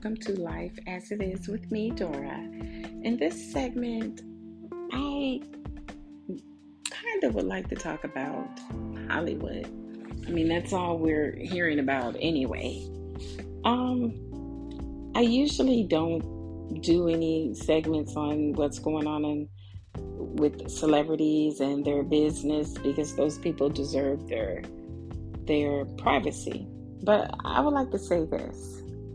welcome to Life as It Is with me, Dora. In this segment, I kind of would like to talk about Hollywood. That's all we're hearing about anyway. I usually don't do any segments on what's going on with celebrities and their business because those people deserve their privacy. But I would like to say this.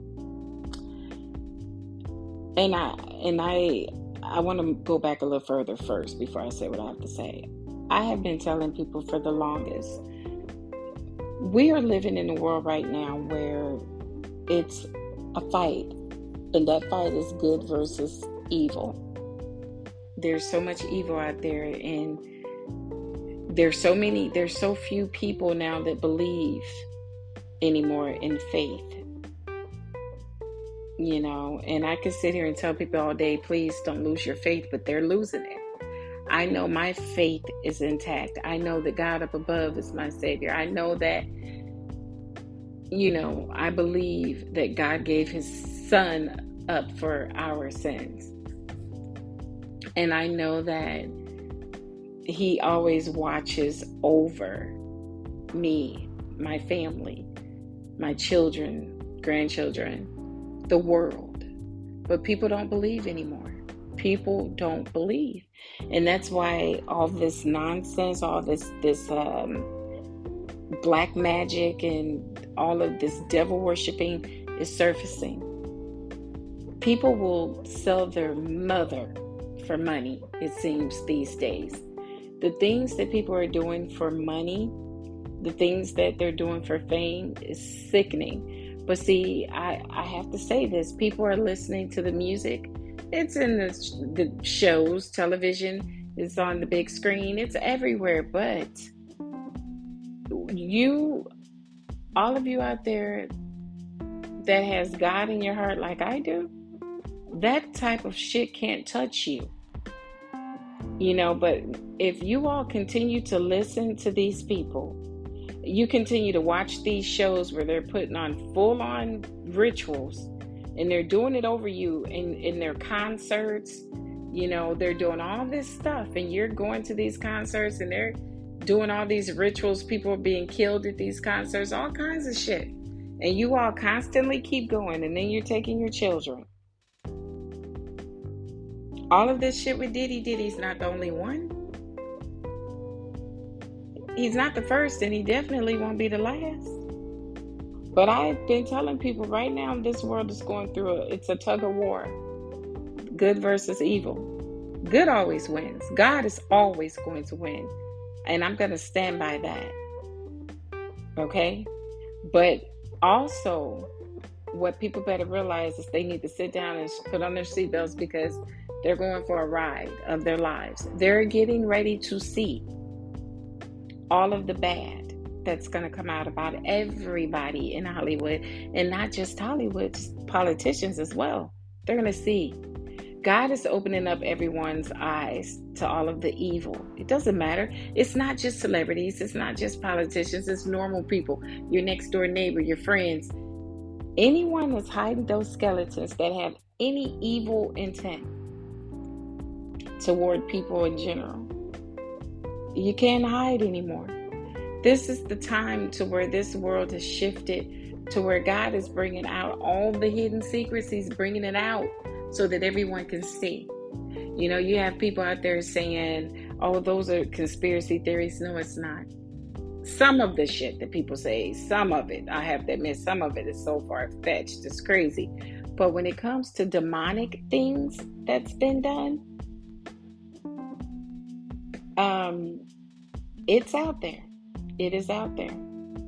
And I want to go back a little further first before I say what I have to say. I have been telling people for the longest, we are living in a world right now where it's a fight, and that fight is good versus evil. There's so much evil out there, and there's so few people now that believe anymore in faith. And I can sit here and tell people all day, please don't lose your faith, but they're losing it. I know my faith is intact. I know that God up above is my Savior. I know that, I believe that God gave His Son up for our sins. And I know that He always watches over me, my family, my children, grandchildren, the world. But people don't believe anymore. People don't believe. And that's why all this nonsense, all this black magic and all of this devil worshiping is surfacing. People will sell their mother for money, it seems, these days. The things that people are doing for money, the things that they're doing for fame is sickening. But see, I have to say this. People are listening to the music. It's in the shows, television. It's on the big screen. It's everywhere. But all of you out there that has God in your heart like I do, that type of shit can't touch you. But if you all continue to listen to these people, you continue to watch these shows where they're putting on full-on rituals and they're doing it over you in their concerts. They're doing all this stuff and you're going to these concerts and they're doing all these rituals. People are being killed at these concerts, all kinds of shit. And you all constantly keep going, and then you're taking your children. All of this shit with Diddy's not the only one. He's not the first, and he definitely won't be the last. But I've been telling people right now, this world is going through it's a tug of war. Good versus evil. Good always wins. God is always going to win. And I'm going to stand by that. Okay? But also, what people better realize is they need to sit down and put on their seatbelts because they're going for a ride of their lives. They're getting ready to see all of the bad that's going to come out about everybody in Hollywood, and not just Hollywood, just politicians as well. They're going to see. God is opening up everyone's eyes to all of the evil. It doesn't matter. It's not just celebrities. It's not just politicians. It's normal people, your next door neighbor, your friends. Anyone that's hiding those skeletons that have any evil intent toward people in general, you can't hide anymore. This is the time to where this world has shifted to where God is bringing out all the hidden secrets. He's bringing it out so that everyone can see. You have people out there saying, oh, those are conspiracy theories. No, it's not. Some of the shit that people say, some of it, I have to admit, some of it is so far-fetched. It's crazy. But when it comes to demonic things that's been done, it's out there. It is out there.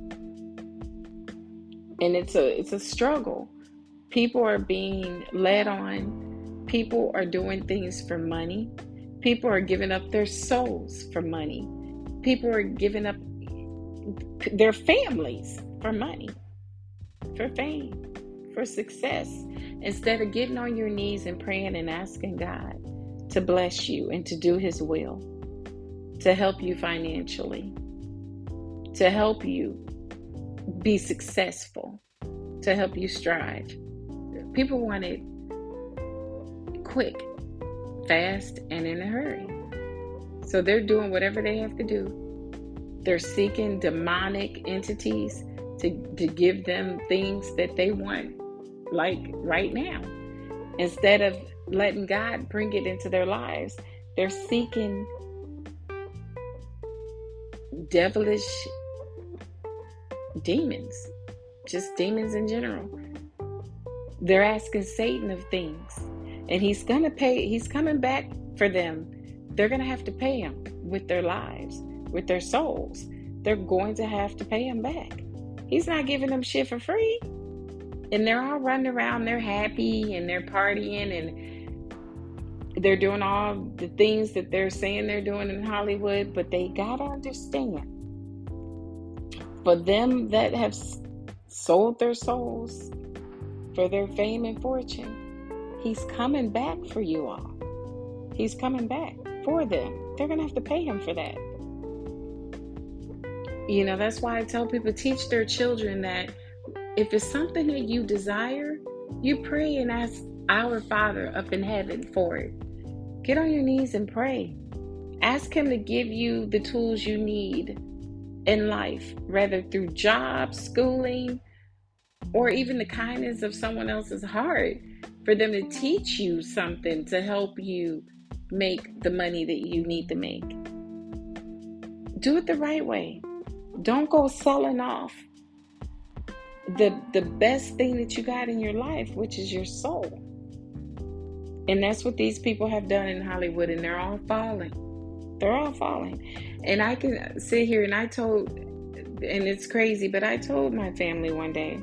And it's a struggle. People are being led on. People are doing things for money. People are giving up their souls for money. People are giving up their families for money, for fame, for success. Instead of getting on your knees and praying and asking God to bless you and to do His will, to help you financially, to help you be successful, to help you strive. People want it quick, fast, and in a hurry. So they're doing whatever they have to do. They're seeking demonic entities to give them things that they want, like right now. Instead of letting God bring it into their lives, they're seeking devilish demons, just demons in general. They're asking Satan of things, and he's coming back for them. They're going to have to pay him with their lives, with their souls. They're going to have to pay him back. He's not giving them shit for free. And they're all running around, they're happy, and they're partying, and they're doing all the things that they're saying they're doing in Hollywood. But they gotta understand, for them that have sold their souls for their fame and fortune, he's coming back for you all. He's coming back for them. They're gonna have to pay him for that. You know, that's why I tell people, teach their children that if it's something that you desire, you pray and ask our Father up in heaven for it. Get on your knees and pray. Ask him to give you the tools you need in life, whether through jobs, schooling, or even the kindness of someone else's heart, for them to teach you something to help you make the money that you need to make. Do it the right way. Don't go selling off the best thing that you got in your life, which is your soul. And that's what these people have done in Hollywood, and they're all falling. They're all falling. And I can sit here and and it's crazy, but I told my family one day,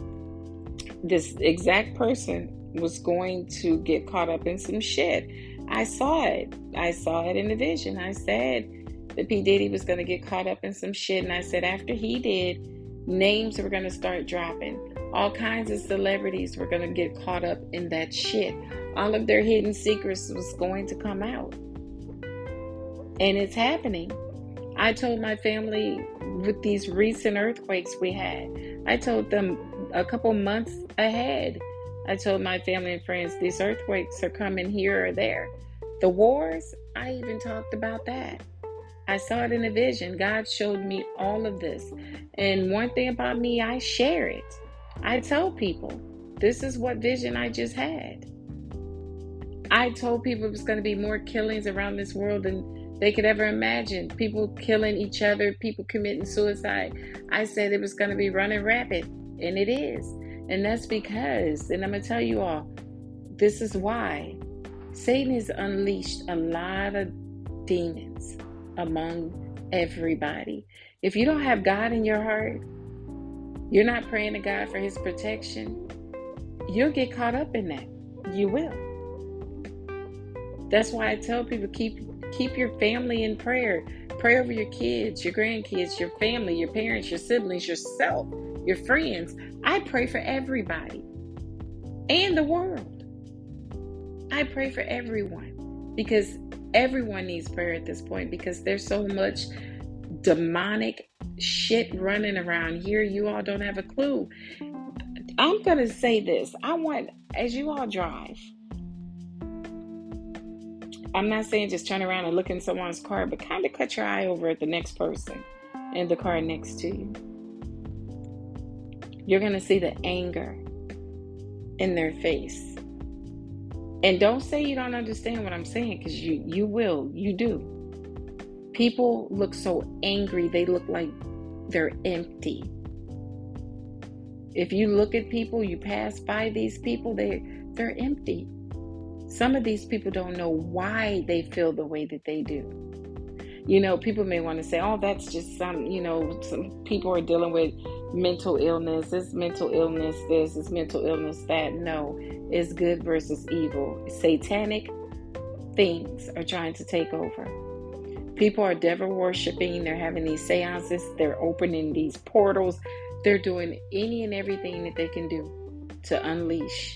this exact person was going to get caught up in some shit. I saw it. I saw it in the vision. I said that P. Diddy was going to get caught up in some shit. And I said after he did, names were going to start dropping. All kinds of celebrities were going to get caught up in that shit. All of their hidden secrets was going to come out. And it's happening. I told my family with these recent earthquakes we had, I told them a couple months ahead. I told my family and friends, these earthquakes are coming here or there. The wars, I even talked about that. I saw it in a vision. God showed me all of this. And one thing about me, I share it. I tell people, this is what vision I just had. I told people it was going to be more killings around this world than they could ever imagine. People killing each other, people committing suicide. I said it was going to be running rapid, and it is. And that's because, and I'm going to tell you all, this is why Satan has unleashed a lot of demons among everybody. If you don't have God in your heart, you're not praying to God for his protection, you'll get caught up in that. You will. That's why I tell people, keep your family in prayer. Pray over your kids, your grandkids, your family, your parents, your siblings, yourself, your friends. I pray for everybody and the world. I pray for everyone because everyone needs prayer at this point, because there's so much demonic shit running around here. You all don't have a clue. I'm going to say this. I want, as you all drive, I'm not saying just turn around and look in someone's car, but kind of cut your eye over at the next person in the car next to you. You're going to see the anger in their face. And don't say you don't understand what I'm saying, because you will. You do. People look so angry. They look like they're empty. If you look at people, you pass by these people, they're empty. Some of these people don't know why they feel the way that they do. You know, people may want to say, oh, that's just some people are dealing with mental illness. It's mental illness this, it's mental illness that. No, it's good versus evil. Satanic things are trying to take over. People are devil worshiping. They're having these seances. They're opening these portals. They're doing any and everything that they can do to unleash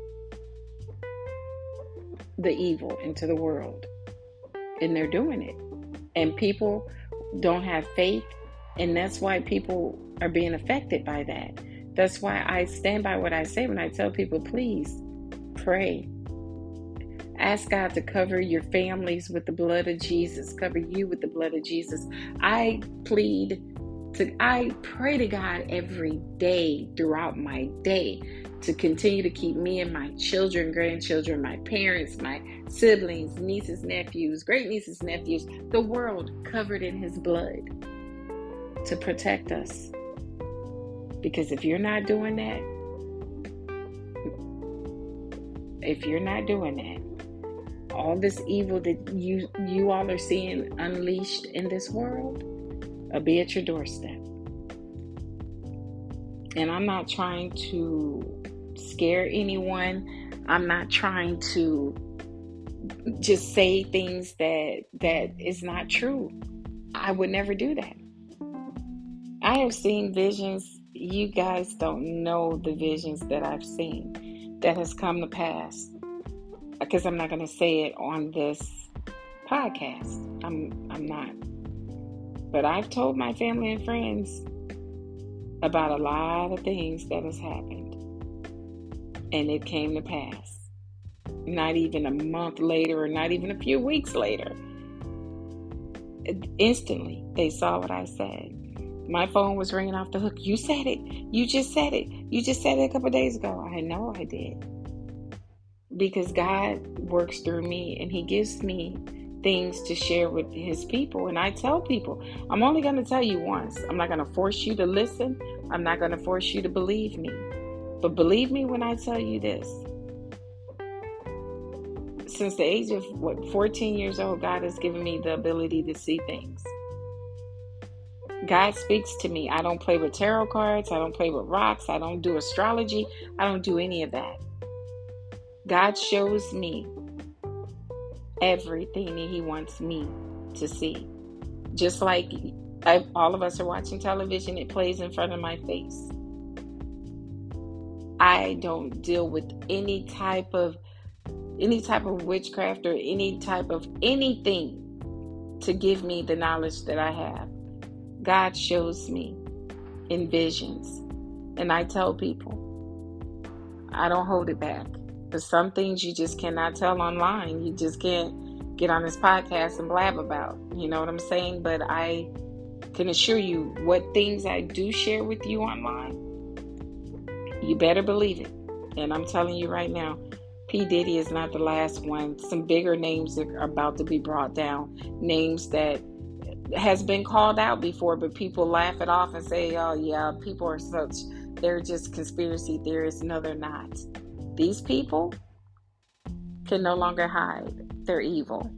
the evil into the world. And they're doing it. And people don't have faith. And that's why people are being affected by that. That's why I stand by what I say when I tell people, please pray. Ask God to cover your families with the blood of Jesus, cover you with the blood of Jesus. I pray to God every day throughout my day to continue to keep me and my children, grandchildren, my parents, my siblings, nieces, nephews, great nieces, nephews, the world covered in His blood to protect us. Because if you're not doing that, all this evil that you all are seeing unleashed in this world will be at your doorstep. And I'm not trying to scare anyone. I'm not trying to just say things that is not true. I would never do that. I have seen visions. You guys don't know the visions that I've seen that has come to pass. Because I'm not going to say it on this podcast. I'm not. But I've told my family and friends about a lot of things that has happened. And it came to pass. Not even a month later or not even a few weeks later. Instantly, they saw what I said. My phone was ringing off the hook. You said it. You just said it. You just said it a couple of days ago. I know I did. Because God works through me and He gives me things to share with His people. And I tell people, I'm only going to tell you once. I'm not going to force you to listen. I'm not going to force you to believe me. But believe me when I tell you this. Since the age of 14 years old, God has given me the ability to see things. God speaks to me. I don't play with tarot cards. I don't play with rocks. I don't do astrology. I don't do any of that. God shows me everything that He wants me to see. Just like all of us are watching television, it plays in front of my face. I don't deal with any type of witchcraft or any type of anything to give me the knowledge that I have. God shows me in visions. And I tell people, I don't hold it back. But some things you just cannot tell online. You just can't get on this podcast and blab about. You know what I'm saying? But I can assure you what things I do share with you online, you better believe it. And I'm telling you right now, P. Diddy is not the last one. Some bigger names are about to be brought down. Names that has been called out before, but people laugh it off and say, oh yeah, people are they're just conspiracy theorists. No, they're not. These people can no longer hide. They're evil.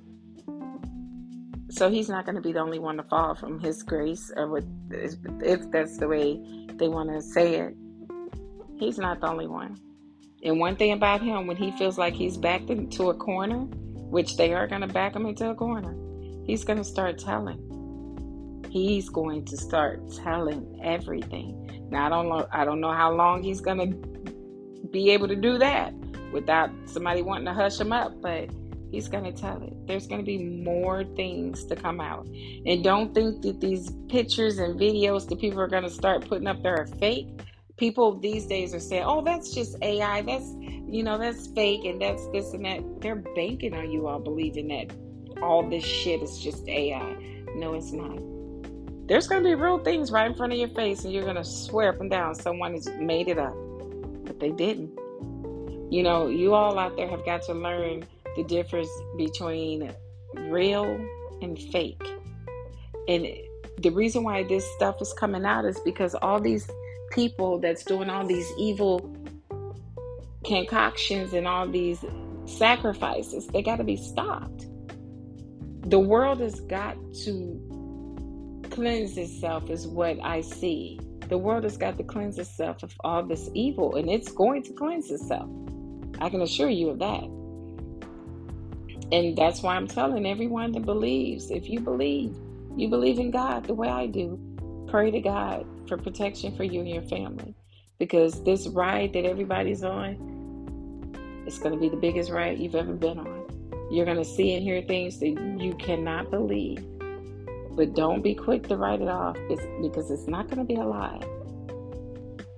So He's not going to be the only one to fall from His grace, or if that's the way they want to say it. He's not the only one. And one thing about Him, when He feels like He's backed into a corner, which they are going to back Him into a corner, He's going to start telling. He's going to start telling everything. Now, I don't know how long He's going to be able to do that without somebody wanting to hush Him up, but He's going to tell it. There's going to be more things to come out. And don't think that these pictures and videos that people are going to start putting up there are fake. People these days are saying, oh, that's just AI. That's fake, and that's this and that. They're banking on you all believing that all this shit is just AI. No, it's not. There's going to be real things right in front of your face, and you're going to swear up and down someone has made it up. But they didn't. You all out there have got to learn the difference between real and fake. And the reason why this stuff is coming out is because all these people that's doing all these evil concoctions and all these sacrifices, they got to be stopped. The world has got to cleanse itself, is what I see. The world has got to cleanse itself of all this evil, and it's going to cleanse itself. I can assure you of that. And that's why I'm telling everyone that believes, if you believe in God the way I do, pray to God for protection for you and your family. Because this ride that everybody's on, it's going to be the biggest ride you've ever been on. You're going to see and hear things that you cannot believe. But don't be quick to write it off, because it's not going to be a lie.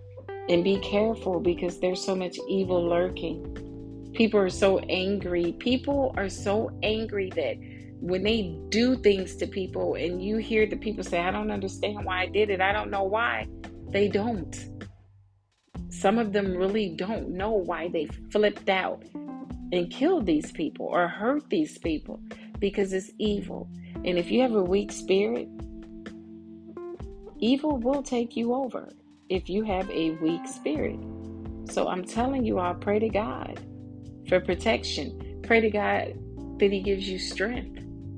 And be careful, because there's so much evil lurking. People are so angry. People are so angry that when they do things to people and you hear the people say, I don't understand why I did it, I don't know why, they don't. Some of them really don't know why they flipped out and killed these people or hurt these people, because it's evil. And if you have a weak spirit, evil will take you over if you have a weak spirit. So I'm telling you all, pray to God for protection. Pray to God that He gives you strength.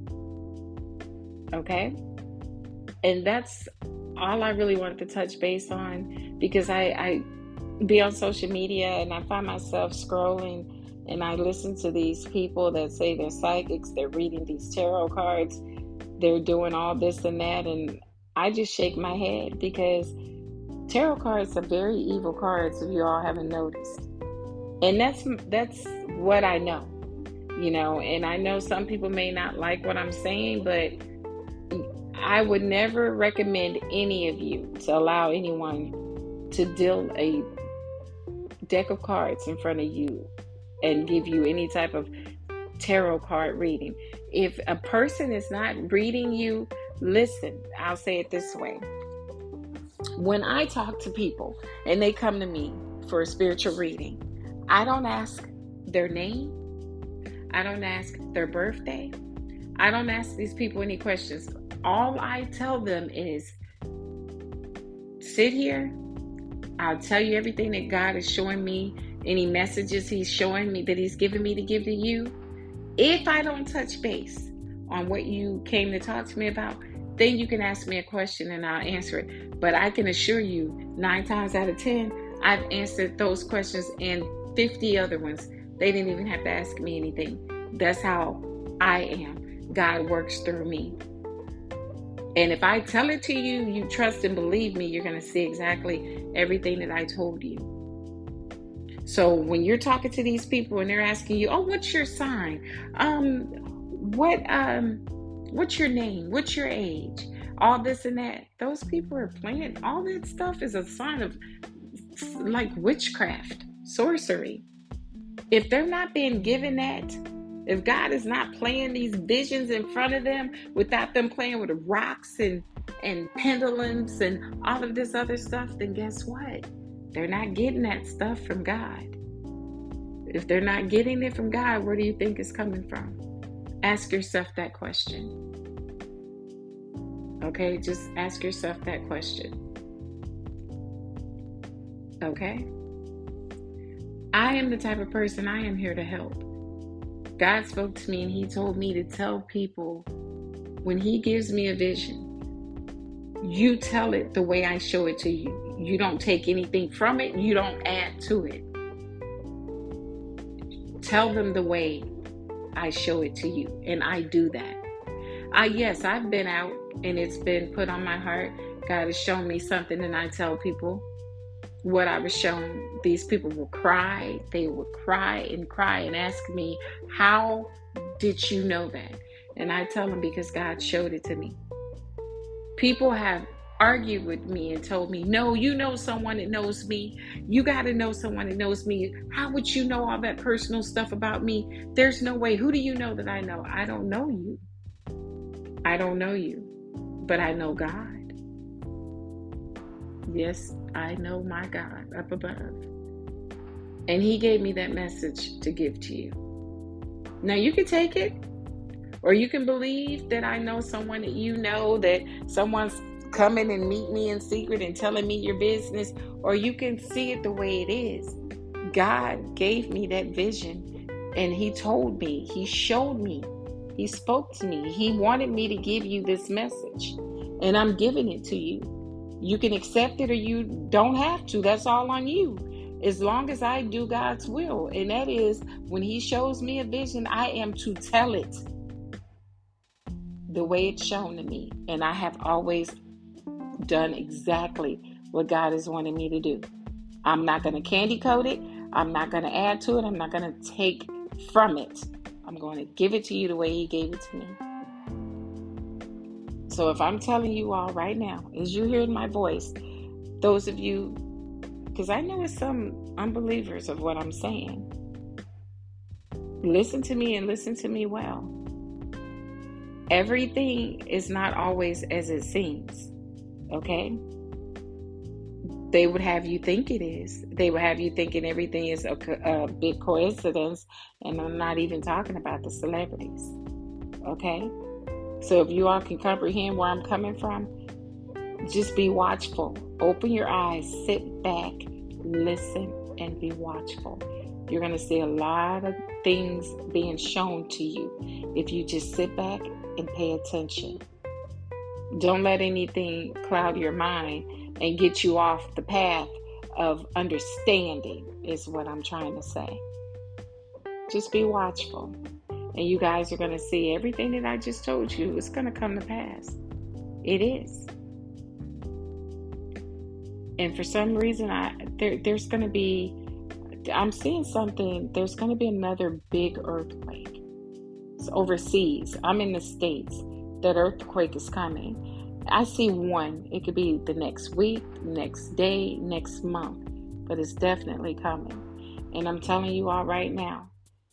Okay? And that's all I really wanted to touch base on, because I be on social media and I find myself scrolling and I listen to these people that say they're psychics, they're reading these tarot cards, they're doing all this and that, and I just shake my head, because tarot cards are very evil cards, if you all haven't noticed. And that's what I know, and I know some people may not like what I'm saying, but I would never recommend any of you to allow anyone to deal a deck of cards in front of you and give you any type of tarot card reading. If a person is not reading you, listen, I'll say it this way. When I talk to people and they come to me for a spiritual reading, I don't ask their name. I don't ask their birthday. I don't ask these people any questions. All I tell them is, sit here. I'll tell you everything that God is showing me, any messages He's showing me that He's given me to give to you. If I don't touch base on what you came to talk to me about, then you can ask me a question and I'll answer it. But I can assure you, 9 times out of 10, I've answered those questions and 50 other ones. They didn't even have to ask me anything. That's how I am. God works through me. And if I tell it to you, you trust and believe me, you're going to see exactly everything that I told you. So when you're talking to these people and they're asking you, oh, what's your sign? What's your name? What's your age? All this and that. Those people are playing. All that stuff is a sign of like witchcraft, sorcery. If they're not being given that, if God is not playing these visions in front of them without them playing with rocks and pendulums and all of this other stuff, then guess what? They're not getting that stuff from God. If they're not getting it from God, where do you think it's coming from? Ask yourself that question. Okay, just ask yourself that question. Okay? I am the type of person, I am here to help. God spoke to me and He told me to tell people, when He gives me a vision, you tell it the way I show it to you. You don't take anything from it. You don't add to it. Tell them the way I show it to you. And I do that. Yes, I've been out and it's been put on my heart. God has shown me something and I tell people what I was shown. These people will cry. They will cry and ask me, how did you know that? And I tell them, because God showed it to me. People have argued with me and told me, no, you know someone that knows me. You got to know someone that knows me. How would you know all that personal stuff about me? There's no way. Who do you know that I know? I don't know you. I don't know you, but I know God. Yes, I know my God up above. And He gave me that message to give to you. Now you can take it, or you can believe that I know someone that you know, that someone's coming and meet me in secret and telling me your business, or you can see it the way it is. God gave me that vision and He told me, He showed me, He spoke to me. He wanted me to give you this message and I'm giving it to you. You can accept it or you don't have to. That's all on you. As long as I do God's will. And that is, when He shows me a vision, I am to tell it the way it's shown to me. And I have always done exactly what God has wanted me to do. I'm not going to candy coat it. I'm not going to add to it. I'm not going to take from it. I'm going to give it to you the way He gave it to me. So if I'm telling you all right now, as you hear my voice, those of you because I know it's some unbelievers of what I'm saying. Listen to me and listen to me well. Everything is not always as it seems, okay? They would have you think it is. They would have you thinking everything is a big coincidence, and I'm not even talking about the celebrities, okay? So if you all can comprehend where I'm coming from, just be watchful. Open your eyes, sit back, listen, and be watchful. You're going to see a lot of things being shown to you if you just sit back and pay attention. Don't let anything cloud your mind and get you off the path of understanding, is what I'm trying to say. Just be watchful. And you guys are going to see everything that I just told you is going to come to pass. It is. And for some reason, there's going to be, I'm seeing something, there's going to be another big earthquake. It's overseas. I'm in the States. That earthquake is coming. I see one. It could be the next week, next day, next month. But it's definitely coming. And I'm telling you all right now,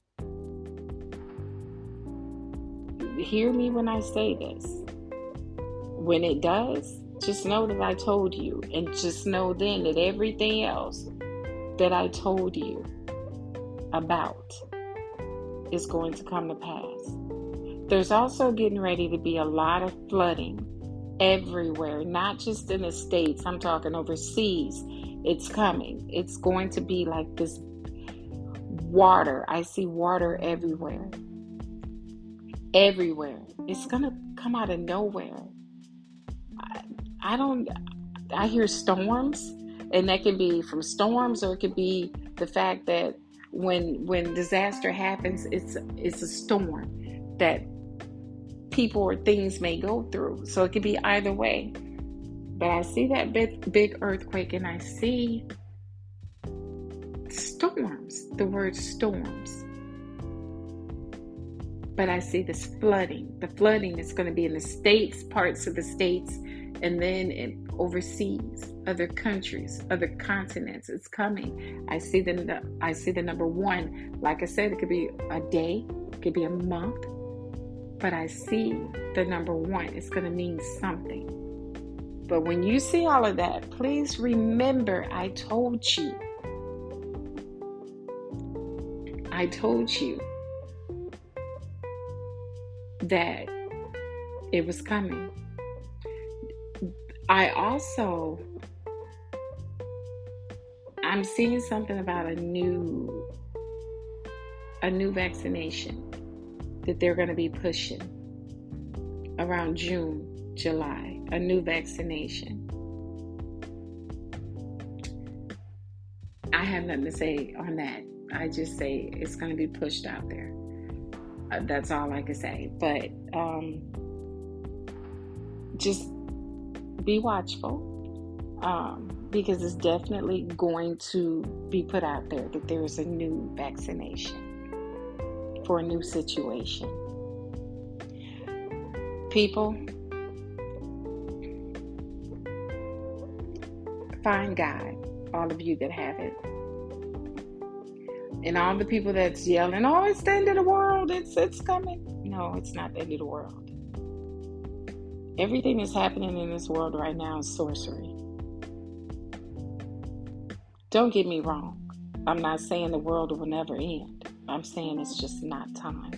hear me when I say this. When it does, just know that I told you. And just know then that everything else that I told you about is going to come to pass. There's also getting ready to be a lot of flooding everywhere, not just in the States. I'm talking overseas. It's coming. It's going to be like this water. I see water everywhere. Everywhere. It's going to come out of nowhere. I hear storms, and that can be from storms, or it could be the fact that when disaster happens, it's a storm that people or things may go through. So it could be either way. But I see that big earthquake, and I see storms, the word storms. But I see this flooding. The flooding is going to be in the States, parts of the States, and then overseas, other countries, other continents. It's coming. I see the number one. Like I said, it could be a day, it could be a month, but I see the number one. It's going to mean something. But when you see all of that, please remember I told you. I told you that it was coming. I'm seeing something about a new vaccination that they're going to be pushing around June, July, a new vaccination. I have nothing to say on that. I just say it's going to be pushed out there. That's all I can say. But just be watchful, because it's definitely going to be put out there that there is a new vaccination for a new situation. People, find God, all of you that have it. And all the people that's yelling, oh, it's the end of the world, it's coming. No, it's not the end of the world. Everything that's happening in this world right now is sorcery. Don't get me wrong. I'm not saying the world will never end. I'm saying it's just not time.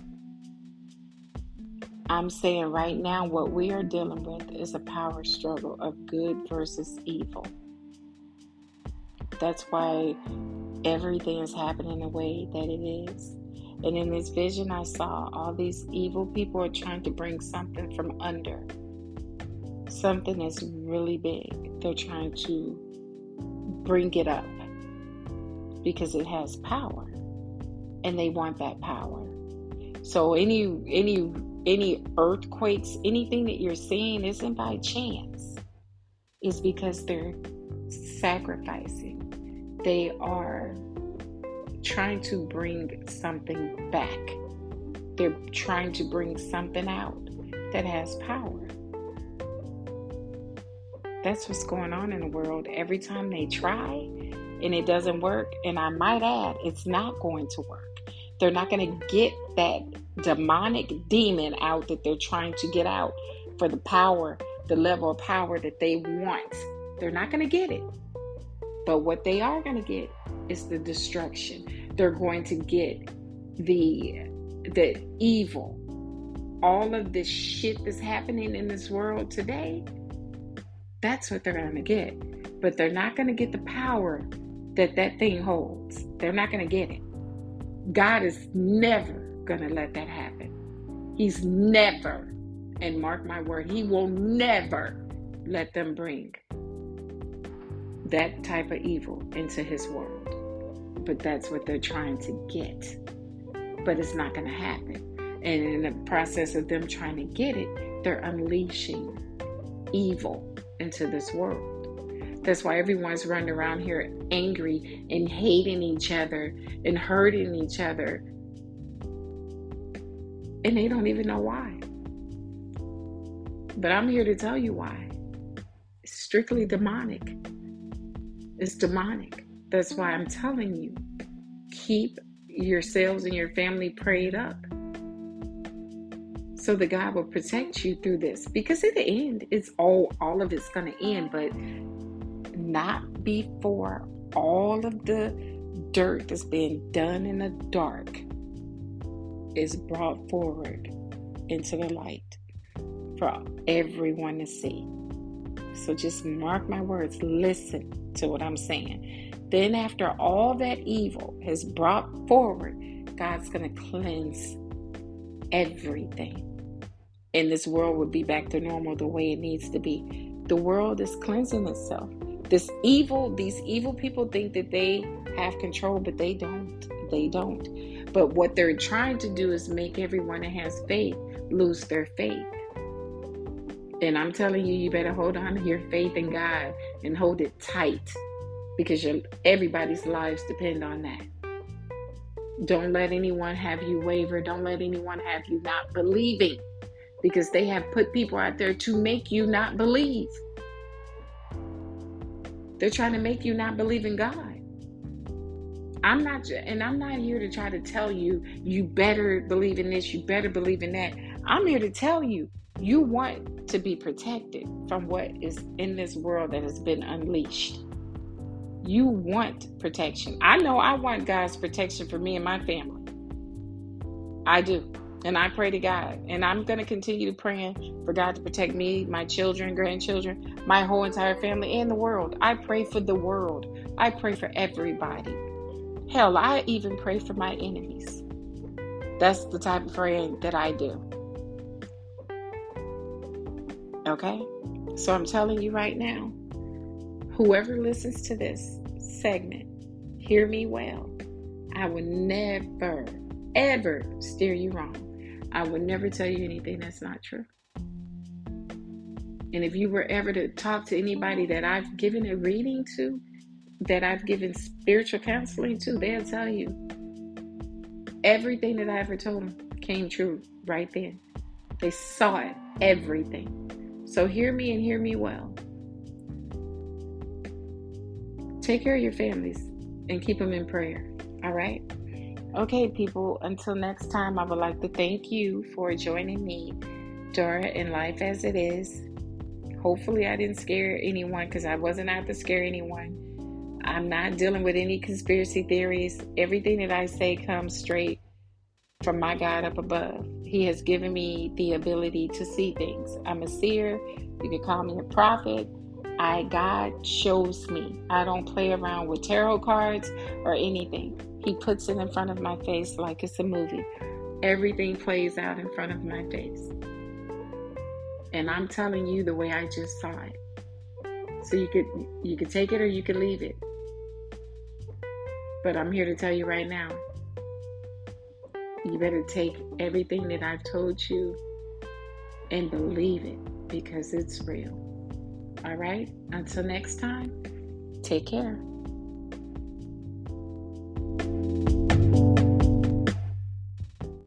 I'm saying right now what we are dealing with is a power struggle of good versus evil. That's why everything is happening the way that it is. And in this vision I saw all these evil people are trying to bring something from under. Something that's really big. They're trying to bring it up because it has power, and they want that power. So any earthquakes, anything that you're seeing isn't by chance. It's because they're sacrificing. They are trying to bring something back. They're trying to bring something out that has power. That's what's going on in the world. Every time they try, and it doesn't work, and I might add, it's not going to work. They're not going to get that demonic demon out that they're trying to get out for the power, the level of power that they want. They're not going to get it. But what they are going to get is the destruction. They're going to get the evil. All of this shit that's happening in this world today, that's what they're going to get. But they're not going to get the power that thing holds. They're not going to get it. God is never going to let that happen. He's never, and mark my word, he will never let them bring that type of evil into his world. But that's what they're trying to get. But it's not going to happen. And in the process of them trying to get it, they're unleashing evil into this world. That's why everyone's running around here angry and hating each other and hurting each other. And they don't even know why. But I'm here to tell you why. It's strictly demonic. It's demonic. That's why I'm telling you, keep yourselves and your family prayed up so that God will protect you through this. Because in the end, it's all of it's going to end, but not before all of the dirt that's being done in the dark is brought forward into the light for everyone to see. So just mark my words, listen to what I'm saying. Then after all that evil is brought forward, God's going to cleanse everything. And this world will be back to normal the way it needs to be. The world is cleansing itself. These evil people think that they have control, but they don't. They don't. But what they're trying to do is make everyone that has faith lose their faith. And I'm telling you, you better hold on to your faith in God and hold it tight, because everybody's lives depend on that. Don't let anyone have you waver. Don't let anyone have you not believing, because they have put people out there to make you not believe. They're trying to make you not believe in God. I'm not here to try to tell you, you better believe in this, you better believe in that. I'm here to tell you, you want to be protected from what is in this world that has been unleashed. You want protection. I know I want God's protection for me and my family. I do. And I pray to God. And I'm going to continue to pray for God to protect me, my children, grandchildren, my whole entire family, and the world. I pray for the world. I pray for everybody. Hell, I even pray for my enemies. That's the type of praying that I do. Okay? So I'm telling you right now, whoever listens to this segment, hear me well. I will never, ever steer you wrong. I would never tell you anything that's not true. And if you were ever to talk to anybody that I've given a reading to, that I've given spiritual counseling to, they'll tell you everything that I ever told them came true right then. They saw it, everything. So hear me and hear me well. Take care of your families and keep them in prayer. All right? Okay, people, until next time, I would like to thank you for joining me, Dora, in Life as It Is. Hopefully I didn't scare anyone, because I wasn't out to scare anyone. I'm not dealing with any conspiracy theories. Everything that I say comes straight from my God up above. He has given me the ability to see things. I'm a seer. You can call me a prophet. God shows me. I don't play around with tarot cards or anything. He puts it in front of my face like it's a movie. Everything plays out in front of my face. And I'm telling you the way I just saw it. So you could take it or you could leave it. But I'm here to tell you right now, you better take everything that I've told you and believe it, because it's real. All right? Until next time, take care.